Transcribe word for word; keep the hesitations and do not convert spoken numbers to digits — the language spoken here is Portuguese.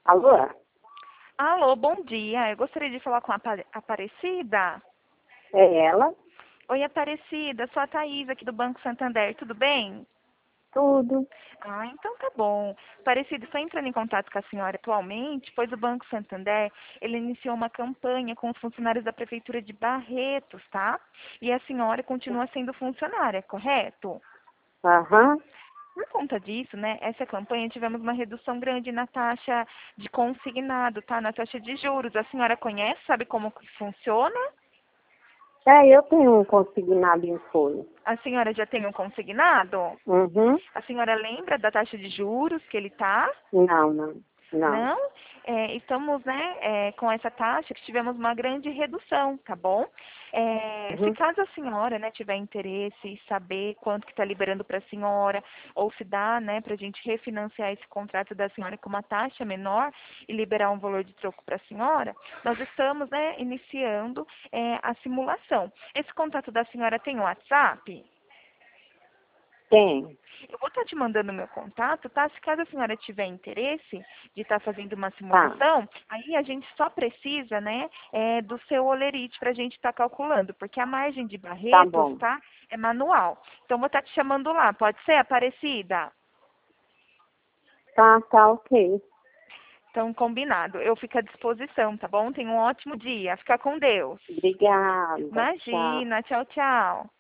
Alô? Alô, bom dia. Eu gostaria de falar com a Apa- Aparecida. É ela? Oi, Aparecida. Sou a Thaís aqui do Banco Santander. Tudo bem? Tudo. Ah, então tá bom. Aparecida, estou entrando em contato com a senhora atualmente, pois o Banco Santander, ele iniciou uma campanha com os funcionários da Prefeitura de Barretos, tá? E a senhora continua sendo funcionária, correto? Aham. Por conta disso, né, essa campanha tivemos uma redução grande na taxa de consignado, tá? Na taxa de juros. A senhora conhece, sabe como que funciona? É, eu tenho um consignado em folha. A senhora já tem um consignado? Uhum. A senhora lembra da taxa de juros que ele está? Não, não, não. Não? É, estamos, né, é, com essa taxa que tivemos uma grande redução, tá bom? É, se Uhum. caso a senhora, né, tiver interesse em saber quanto que está liberando para a senhora, ou se dá, né, para a gente refinanciar esse contrato da senhora com uma taxa menor e liberar um valor de troco para a senhora, nós estamos, né, iniciando é, a simulação. Esse contrato da senhora tem o WhatsApp? Tem. Eu vou estar te mandando o meu contato, tá? Se caso a senhora tiver interesse de estar fazendo uma Tá. simulação, aí a gente só precisa, né, é, do seu olerite para a gente estar calculando, porque a margem de Tá Barretos, bom. tá, é manual. Então, vou estar te chamando lá. Pode ser, Aparecida? Tá, tá, ok. Então, combinado. Eu fico à disposição, tá bom? Tenha um ótimo dia. Fica com Deus. Obrigada. Tchau. Imagina. Tchau, tchau.